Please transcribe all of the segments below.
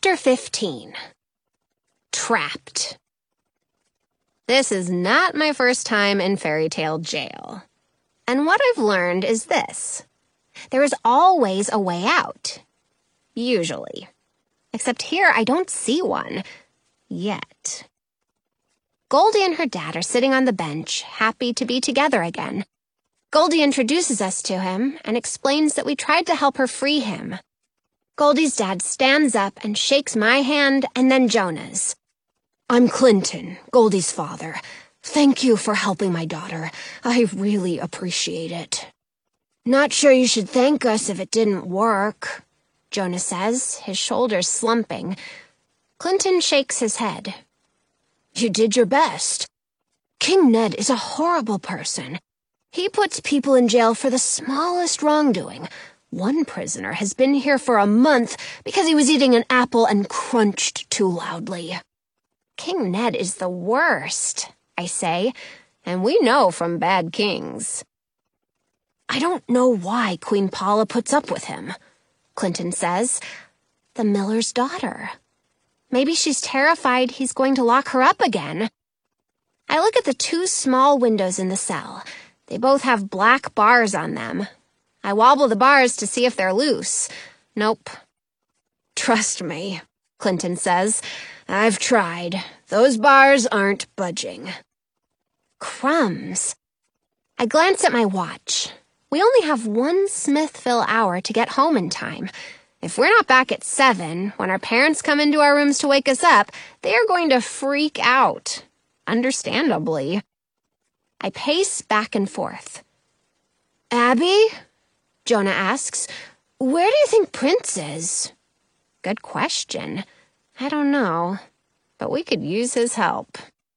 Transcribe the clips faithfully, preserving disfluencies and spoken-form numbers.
Chapter fifteen. Trapped. This is not my first time in fairy tale jail. And what I've learned is this. There is always a way out. Usually. Except here I don't see one. Yet. Goldie and her dad are sitting on the bench, happy to be together again. Goldie introduces us to him and explains that we tried to help her free him. Goldie's dad stands up and shakes my hand and then Jonah's. "I'm Clinton, Goldie's father. Thank you for helping my daughter. I really appreciate it." "Not sure you should thank us if it didn't work," Jonah says, his shoulders slumping. Clinton shakes his head. "You did your best. King Ned is a horrible person. He puts people in jail for the smallest wrongdoing. One prisoner has been here for a month because he was eating an apple and crunched too loudly." "King Ned is the worst," I say, and we know from bad kings. "I don't know why Queen Paula puts up with him," Clinton says. "The miller's daughter. Maybe she's terrified he's going to lock her up again." I look at the two small windows in the cell. They both have black bars on them. I wobble the bars to see if they're loose. Nope. "Trust me," Clinton says. "I've tried. Those bars aren't budging." Crumbs. I glance at my watch. We only have one Smithville hour to get home in time. If we're not back at seven, when our parents come into our rooms to wake us up, they are going to freak out. Understandably. I pace back and forth. "Abby?" Jonah asks, "Where do you think Prince is?" Good question. I don't know, but we could use his help.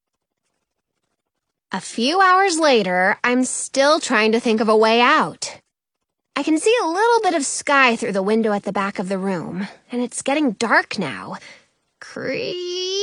A few hours later, I'm still trying to think of a way out. I can see a little bit of sky through the window at the back of the room, and it's getting dark now. Creak!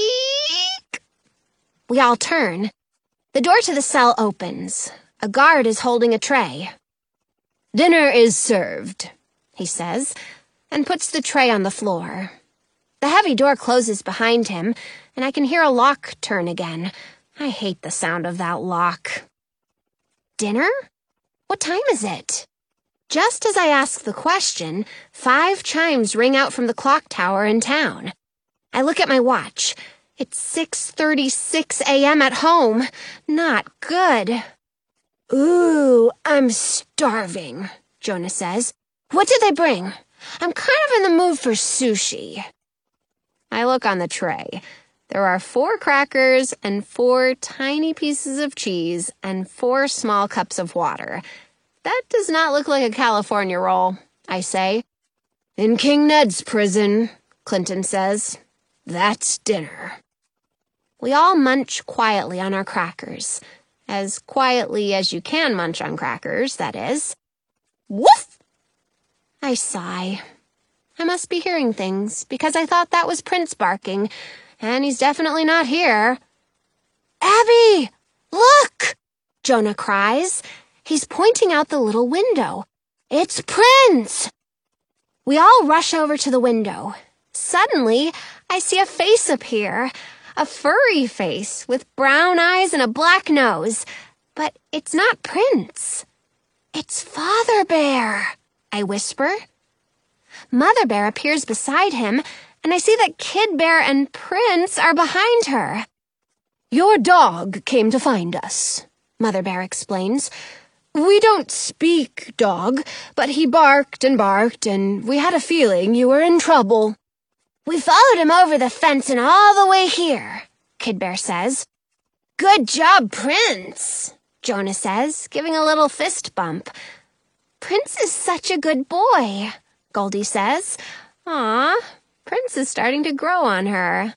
We all turn. The door to the cell opens. A guard is holding a tray. "Dinner is served," he says, and puts the tray on the floor. The heavy door closes behind him, and I can hear a lock turn again. I hate the sound of that lock. Dinner? What time is it? Just as I ask the question, five chimes ring out from the clock tower in town. I look at my watch. It's six thirty-six a.m. at home. Not good. "Ooh, I'm starving," Jonah says. "What did they bring? I'm kind of in the mood for sushi." I look on the tray. There are four crackers and four tiny pieces of cheese and four small cups of water. That does not look like a California roll, I say. "In King Ned's prison," Clinton says. "That's dinner." We all munch quietly on our crackers. As quietly as you can munch on crackers, that is. Woof! I sigh. I must be hearing things, because I thought that was Prince barking, and he's definitely not here. "Abby! Look!" Jonah cries. He's pointing out the little window. "It's Prince!" We all rush over to the window. Suddenly, I see a face appear. A furry face with brown eyes and a black nose. But it's not Prince. "It's Father Bear," I whisper. Mother Bear appears beside him, and I see that Kid Bear and Prince are behind her. "Your dog came to find us," Mother Bear explains. "We don't speak dog, but he barked and barked, and we had a feeling you were in trouble." "We followed him over the fence and all the way here," Kid Bear says. "Good job, Prince," Jonah says, giving a little fist bump. "Prince is such a good boy," Goldie says. "Aw, Prince is starting to grow on her."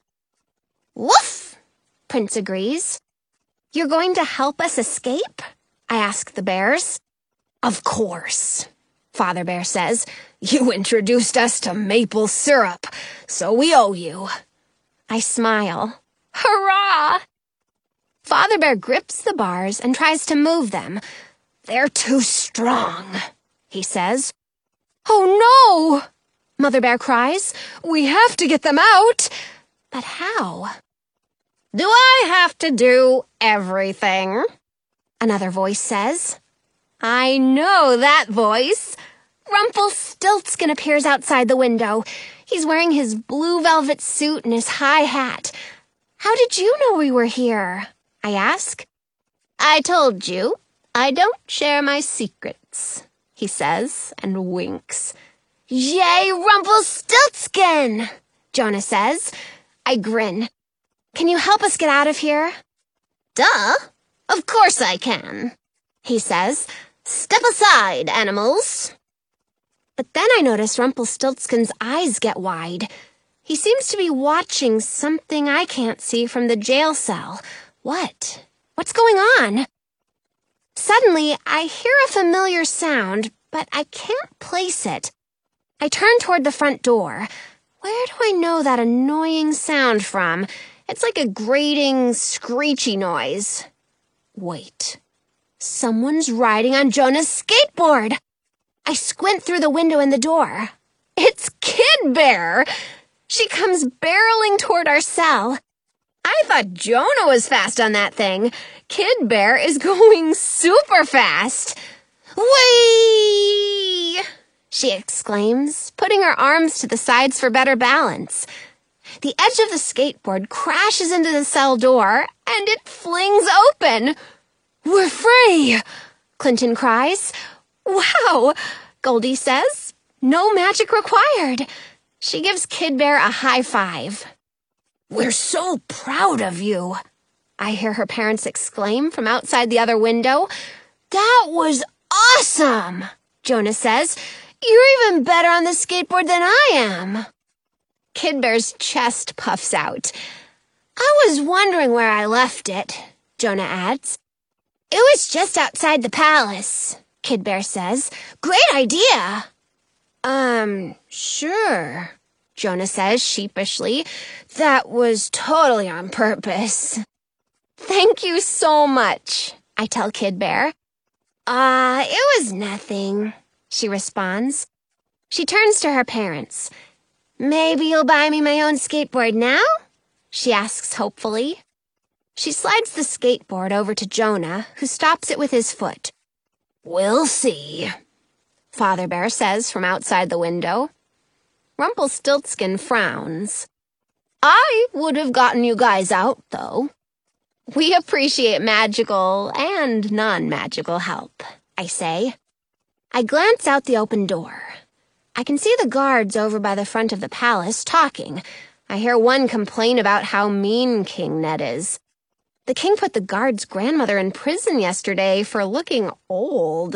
"Woof!" Prince agrees. "You're going to help us escape?" I ask the bears. "Of course," Father Bear says. "You introduced us to maple syrup, so we owe you." I smile. Hurrah! Father Bear grips the bars and tries to move them. "They're too strong," he says. "Oh no!" Mother Bear cries. We have to get them out. But how? Do I have to do everything? Another voice says. I know that voice. Rumpelstiltskin appears outside the window. He's wearing his blue velvet suit and his high hat. How did you know we were here? I ask. I told you, I don't share my secrets, he says and winks. Yay, Rumpelstiltskin, Jonah says. I grin. Can you help us get out of here? Duh, of course I can, he says. Step aside, animals. But then I notice Rumpelstiltskin's eyes get wide. He seems to be watching something I can't see from the jail cell. What? What's going on? Suddenly, I hear a familiar sound, but I can't place it. I turn toward the front door. Where do I know that annoying sound from? It's like a grating, screechy noise. Wait. Someone's riding on Jonah's skateboard. I squint through the window in the door. It's Kid Bear. She comes barreling toward our cell. I thought Jonah was fast on that thing. Kid Bear is going super fast. Whee! She exclaims, putting her arms to the sides for better balance. The edge of the skateboard crashes into the cell door, and it flings open. We're free! Clinton cries. Wow, Goldie says. No magic required. She gives Kid Bear a high five. We're so proud of you, I hear her parents exclaim from outside the other window. That was awesome, Jonah says. You're even better on the skateboard than I am. Kid Bear's chest puffs out. I was wondering where I left it, Jonah adds. It was just outside the palace, Kid Bear says. Great idea. Um, sure, Jonah says sheepishly. That was totally on purpose. Thank you so much, I tell Kid Bear. Ah, uh, it was nothing, she responds. She turns to her parents. Maybe you'll buy me my own skateboard now? She asks hopefully. She slides the skateboard over to Jonah, who stops it with his foot. We'll see, Father Bear says from outside the window. Rumpelstiltskin frowns. I would have gotten you guys out, though. We appreciate magical and non-magical help, I say. I glance out the open door. I can see the guards over by the front of the palace talking. I hear one complain about how mean King Ned is. The king put the guard's grandmother in prison yesterday for looking old.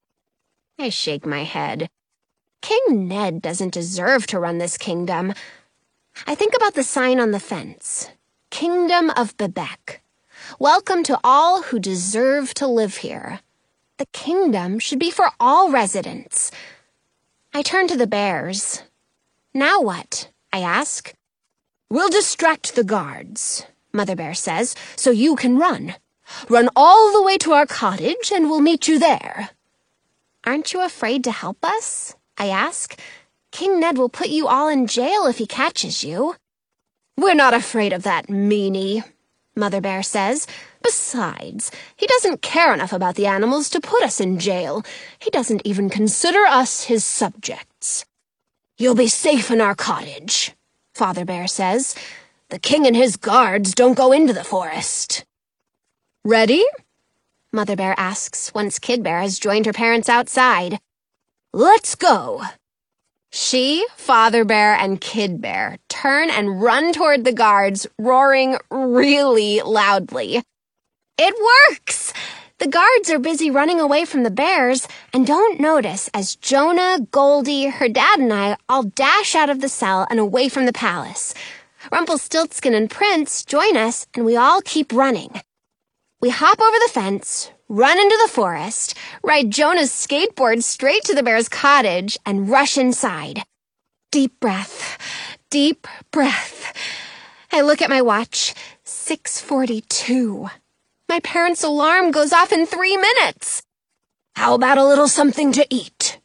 I shake my head. King Ned doesn't deserve to run this kingdom. I think about the sign on the fence. Kingdom of Bebek. Welcome to all who deserve to live here. The kingdom should be for all residents. I turn to the bears. Now what? I ask. We'll distract the guards, Mother Bear says, so you can run. Run all the way to our cottage and we'll meet you there. Aren't you afraid to help us? I ask. King Ned will put you all in jail if he catches you. We're not afraid of that meanie, Mother Bear says. Besides, he doesn't care enough about the animals to put us in jail. He doesn't even consider us his subjects. You'll be safe in our cottage, Father Bear says. The king and his guards don't go into the forest. Ready? Mother Bear asks once Kid Bear has joined her parents outside. Let's go. She, Father Bear, and Kid Bear turn and run toward the guards, roaring really loudly. It works! The guards are busy running away from the bears and don't notice as Jonah, Goldie, her dad, and I all dash out of the cell and away from the palace. Rumpelstiltskin and Prince join us, and we all keep running. We hop over the fence, run into the forest, ride Jonah's skateboard straight to the bear's cottage, and rush inside. Deep breath, deep breath. I look at my watch. six forty-two. My parents' alarm goes off in three minutes. How about a little something to eat?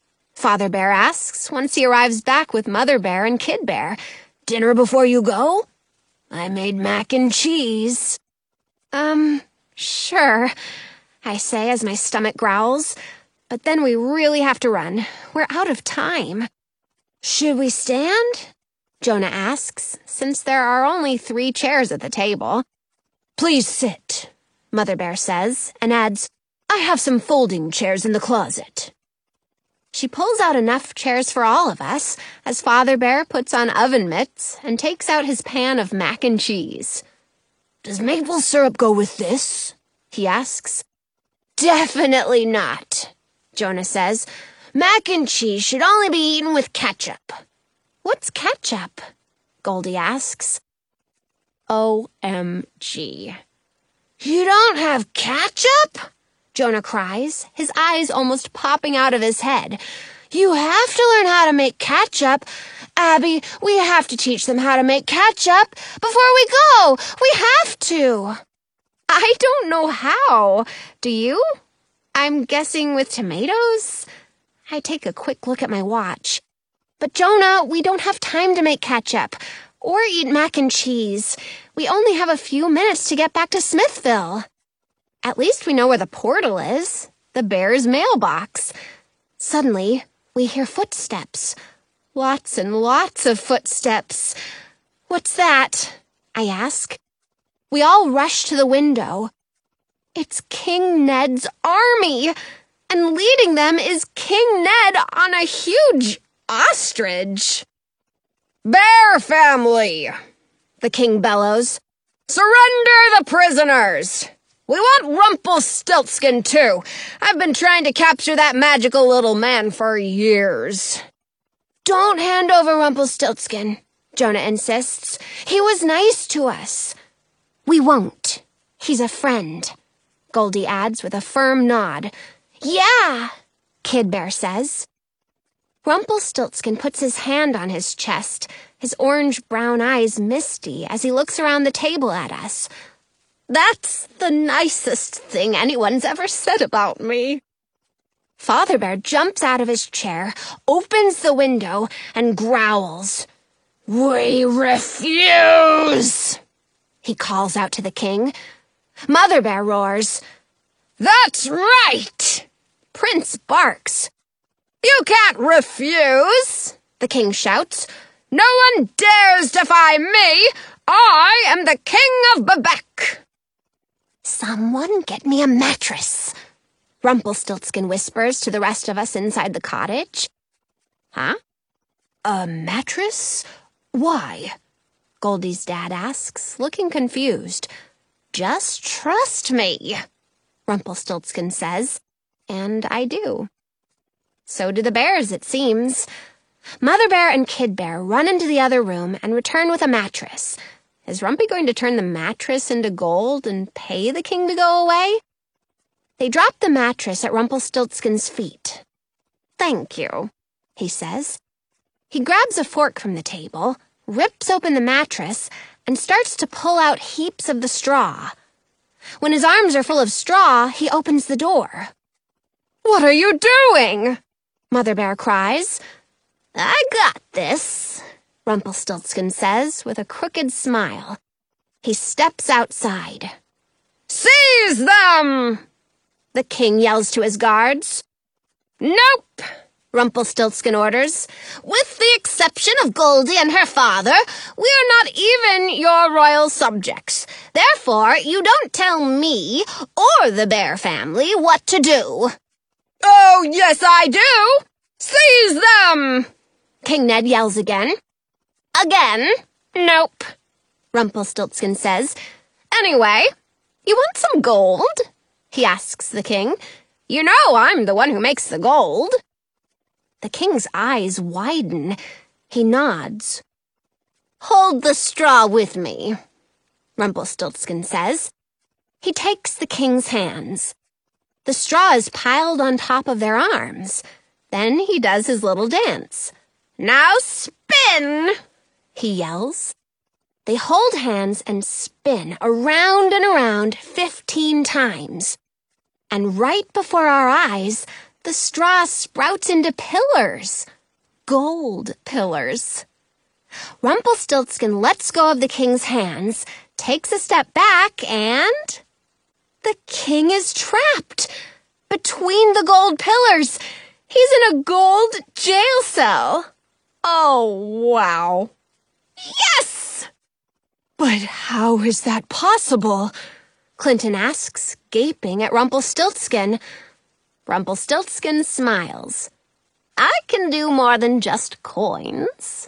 Father Bear asks once he arrives back with Mother Bear and Kid Bear. Dinner before you go? I made mac and cheese. Um, sure, I say as my stomach growls. But then we really have to run. We're out of time. Should we stand? Jonah asks, since there are only three chairs at the table. Please sit, Mother Bear says, and adds, I have some folding chairs in the closet. She pulls out enough chairs for all of us as Father Bear puts on oven mitts and takes out his pan of mac and cheese. Does maple syrup go with this? He asks. Definitely not, Jonah says. Mac and cheese should only be eaten with ketchup. What's ketchup? Goldie asks. O M G. You don't have ketchup? Jonah cries, his eyes almost popping out of his head. You have to learn how to make ketchup. Abby, we have to teach them how to make ketchup before we go. We have to. I don't know how. Do you? I'm guessing with tomatoes? I take a quick look at my watch. But Jonah, we don't have time to make ketchup or eat mac and cheese. We only have a few minutes to get back to Smithville. At least we know where the portal is, the bear's mailbox. Suddenly, we hear footsteps. Lots and lots of footsteps. What's that? I ask. We all rush to the window. It's King Ned's army, and leading them is King Ned on a huge ostrich. Bear family, the king bellows. Surrender the prisoners! We want Rumpelstiltskin, too. I've been trying to capture that magical little man for years. Don't hand over Rumpelstiltskin, Jonah insists. He was nice to us. We won't. He's a friend, Goldie adds with a firm nod. Yeah, Kid Bear says. Rumpelstiltskin puts his hand on his chest, his orange-brown eyes misty as he looks around the table at us. That's the nicest thing anyone's ever said about me. Father Bear jumps out of his chair, opens the window, and growls. We refuse! He calls out to the king. Mother Bear roars. That's right! Prince barks. You can't refuse, the king shouts. No one dares defy me. I am the king of Bebek. Someone get me a mattress, Rumpelstiltskin whispers to the rest of us inside the cottage. Huh? A mattress? Why? Goldie's dad asks, looking confused. Just trust me, Rumpelstiltskin says, and I do. So do the bears, it seems. Mother Bear and Kid Bear run into the other room and return with a mattress. Is Rumpy going to turn the mattress into gold and pay the king to go away? They drop the mattress at Rumpelstiltskin's feet. Thank you, he says. He grabs a fork from the table, rips open the mattress, and starts to pull out heaps of the straw. When his arms are full of straw, he opens the door. What are you doing? Mother Bear cries. I got this, Rumpelstiltskin says with a crooked smile. He steps outside. Seize them! The king yells to his guards. Nope, Rumpelstiltskin orders. With the exception of Goldie and her father, we are not even your royal subjects. Therefore, you don't tell me or the Bear family what to do. Oh, yes, I do! Seize them! King Ned yells again. Again? Nope, Rumpelstiltskin says. Anyway, you want some gold? He asks the king. You know I'm the one who makes the gold. The king's eyes widen. He nods. Hold the straw with me, Rumpelstiltskin says. He takes the king's hands. The straw is piled on top of their arms. Then he does his little dance. Now spin, he yells. They hold hands and spin around and around fifteen times. And right before our eyes, the straw sprouts into pillars. Gold pillars. Rumpelstiltskin lets go of the king's hands, takes a step back, and the king is trapped between the gold pillars. He's in a gold jail cell. Oh, wow. Yes! But how is that possible? Clinton asks, gaping at Rumpelstiltskin. Rumpelstiltskin smiles. I can do more than just coins.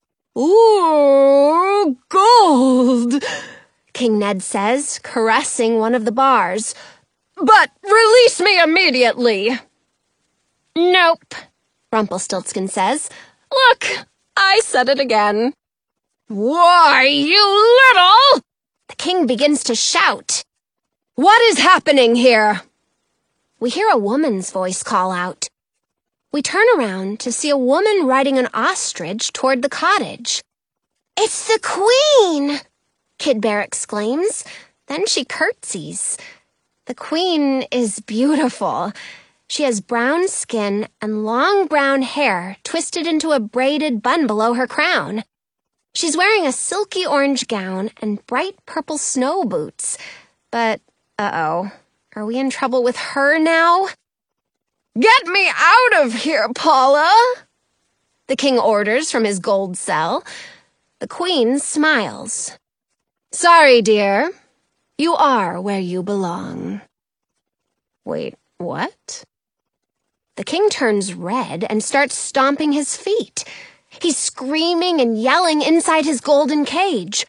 Ooh, gold, King Ned says, caressing one of the bars. But release me immediately. Nope, Rumpelstiltskin says. Look, I said it again. Why, you little... The king begins to shout. What is happening here? We hear a woman's voice call out. We turn around to see a woman riding an ostrich toward the cottage. It's the queen, Kid Bear exclaims. Then she curtsies. The queen is beautiful. She has brown skin and long brown hair twisted into a braided bun below her crown. She's wearing a silky orange gown and bright purple snow boots. But, uh-oh, are we in trouble with her now? Get me out of here, Paula! The king orders from his gold cell. The queen smiles. Sorry, dear. You are where you belong. Wait, what? The king turns red and starts stomping his feet. He's screaming and yelling inside his golden cage.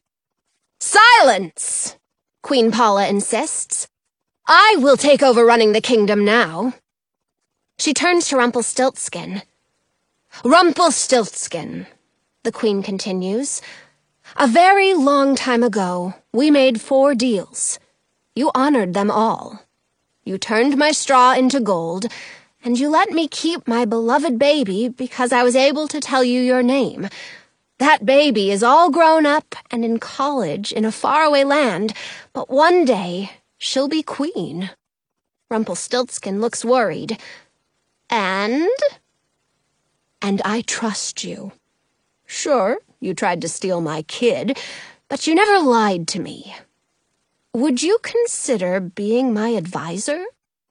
Silence! Queen Paula insists. I will take over running the kingdom now. She turns to Rumpelstiltskin. Rumpelstiltskin, the queen continues. A very long time ago, we made four deals. You honored them all. You turned my straw into gold, and you let me keep my beloved baby because I was able to tell you your name. That baby is all grown up and in college in a faraway land, but one day she'll be queen. Rumpelstiltskin looks worried. And? And I trust you. Sure, you tried to steal my kid, but you never lied to me. Would you consider being my advisor?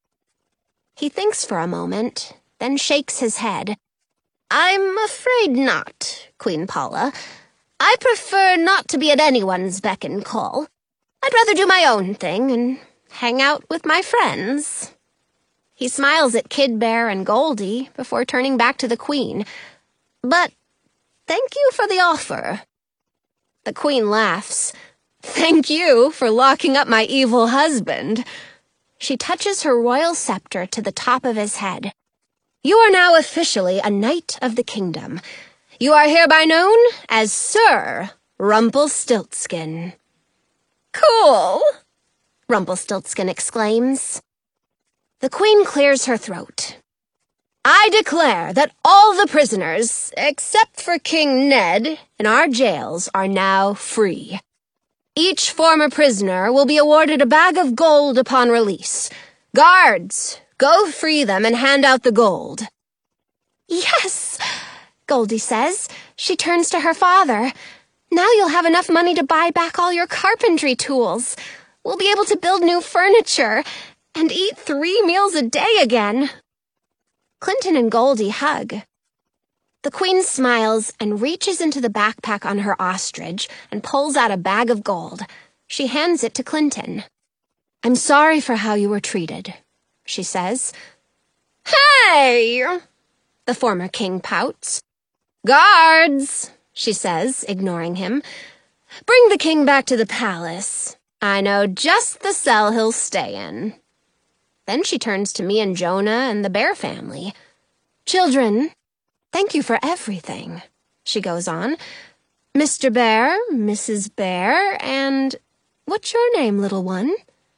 He thinks for a moment, then shakes his head. I'm afraid not, Queen Paula. I prefer not to be at anyone's beck and call. I'd rather do my own thing and hang out with my friends. He smiles at Kid Bear and Goldie before turning back to the queen. But thank you for the offer. The queen laughs. Thank you for locking up my evil husband. She touches her royal scepter to the top of his head. You are now officially a knight of the kingdom. You are hereby known as Sir Rumpelstiltskin. Cool, Rumpelstiltskin exclaims. The queen clears her throat. I declare that all the prisoners, except for King Ned, in our jails are now free. Each former prisoner will be awarded a bag of gold upon release. Guards, go free them and hand out the gold. Yes, Goldie says. She turns to her father. Now you'll have enough money to buy back all your carpentry tools. We'll be able to build new furniture and eat three meals a day again. Clinton and Goldie hug. The queen smiles and reaches into the backpack on her ostrich and pulls out a bag of gold. She hands it to Clinton. I'm sorry for how you were treated, she says. Hey! The former king pouts. Guards, she says, ignoring him. Bring the king back to the palace. I know just the cell he'll stay in. Then she turns to me and Jonah and the bear family. Children, thank you for everything, she goes on. Mister Bear, Missus Bear, and what's your name, little one?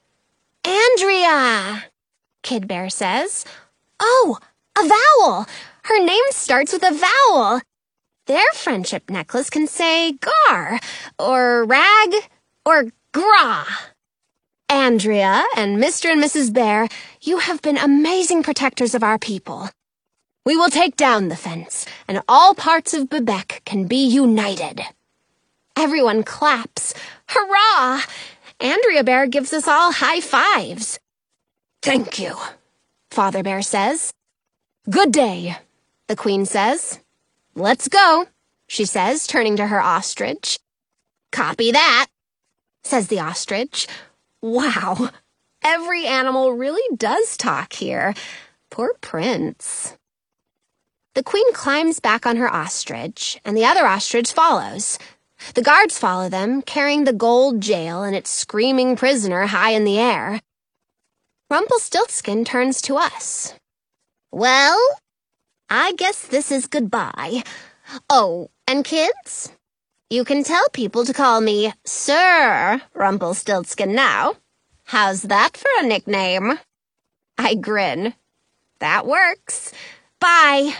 Andrea, Kid Bear says. Oh, a vowel. Her name starts with a vowel. Their friendship necklace can say gar, or rag, or gra. Andrea and Mister and Missus Bear, you have been amazing protectors of our people. We will take down the fence, and all parts of Bebek can be united." Everyone claps. Hurrah! Andrea Bear gives us all high fives. "Thank you," Father Bear says. "Good day," the Queen says. "Let's go," she says, turning to her ostrich. "Copy that," says the ostrich. Wow, every animal really does talk here. Poor Prince. The Queen climbs back on her ostrich, and the other ostrich follows. The guards follow them, carrying the gold jail and its screaming prisoner high in the air. Rumpelstiltskin turns to us. "Well, I guess this is goodbye. Oh, and kids, you can tell people to call me Sir Rumpelstiltskin now. How's that for a nickname?" I grin. That works. Bye.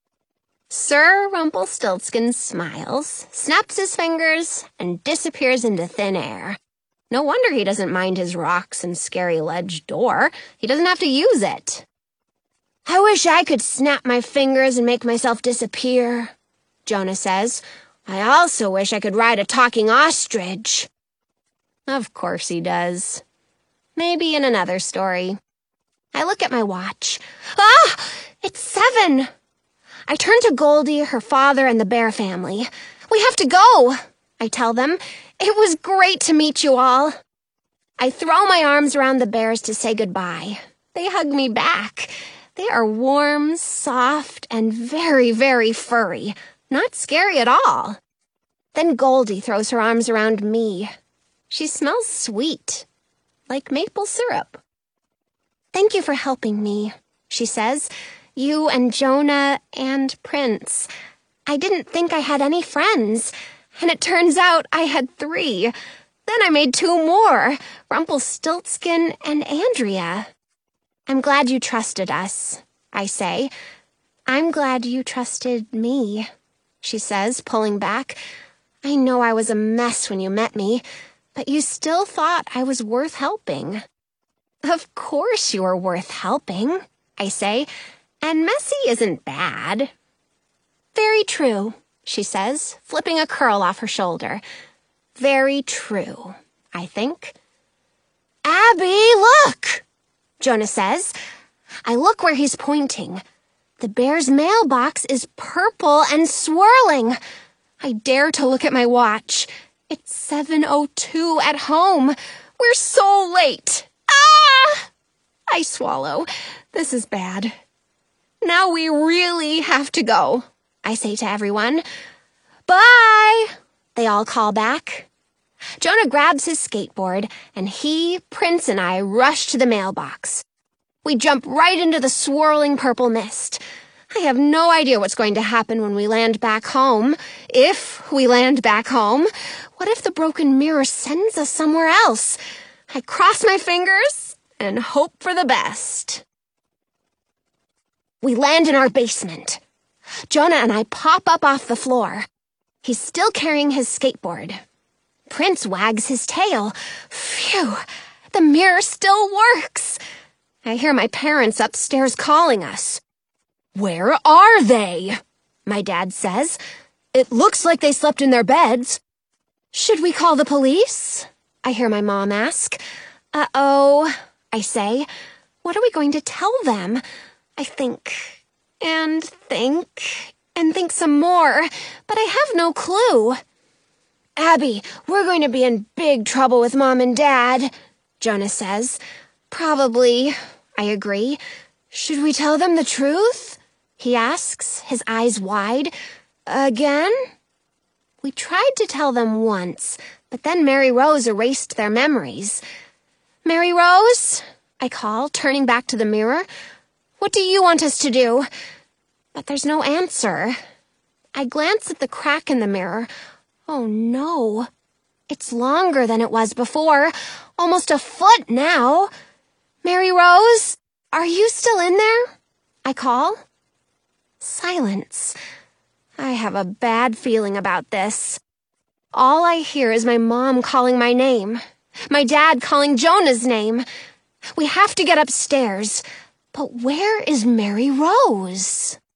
Sir Rumpelstiltskin smiles, snaps his fingers, and disappears into thin air. No wonder he doesn't mind his rocks and scary ledge door. He doesn't have to use it. "I wish I could snap my fingers and make myself disappear," Jonah says. "I also wish I could ride a talking ostrich." Of course he does. Maybe in another story. I look at my watch. Ah! It's seven! I turn to Goldie, her father, and the bear family. "We have to go," I tell them. "It was great to meet you all." I throw my arms around the bears to say goodbye. They hug me back. They are warm, soft, and very, very furry. Not scary at all. Then Goldie throws her arms around me. She smells sweet, like maple syrup. "Thank you for helping me," she says. "You and Jonah and Prince. I didn't think I had any friends, and it turns out I had three. Then I made two more, Rumpelstiltskin and Andrea." "I'm glad you trusted us," I say. "I'm glad you trusted me," she says, pulling back. "I know I was a mess when you met me, but you still thought I was worth helping." "Of course you are worth helping," I say, "and messy isn't bad." "Very true," she says, flipping a curl off her shoulder. "Very true, I think." "Abby, look!" Jonah says. I look where he's pointing. The bear's mailbox is purple and swirling. I dare to look at my watch. It's seven oh two at home. We're so late. Ah! I swallow. This is bad. "Now we really have to go," I say to everyone. "Bye," they all call back. Jonah grabs his skateboard, and he, Prince, and I rush to the mailbox. We jump right into the swirling purple mist. I have no idea what's going to happen when we land back home. If we land back home. What if the broken mirror sends us somewhere else? I cross my fingers and hope for the best. We land in our basement. Jonah and I pop up off the floor. He's still carrying his skateboard. Prince wags his tail. Phew, the mirror still works. I hear my parents upstairs calling us. "Where are they?" my dad says. "It looks like they slept in their beds." "Should we call the police?" I hear my mom ask. "Uh-oh," I say. "What are we going to tell them?" I think, and think, and think some more, but I have no clue. "Abby, we're going to be in big trouble with Mom and Dad," Jonah says. "Probably," I agree. "Should we tell them the truth?" he asks, his eyes wide. "Again?" We tried to tell them once, but then Mary Rose erased their memories. "Mary Rose?" I call, turning back to the mirror. "What do you want us to do?" But there's no answer. I glance at the crack in the mirror. Oh no. It's longer than it was before. Almost a foot now. "Mary Rose, are you still in there?" I call. Silence. I have a bad feeling about this. All I hear is my mom calling my name. My dad calling Jonah's name. We have to get upstairs. But where is Mary Rose?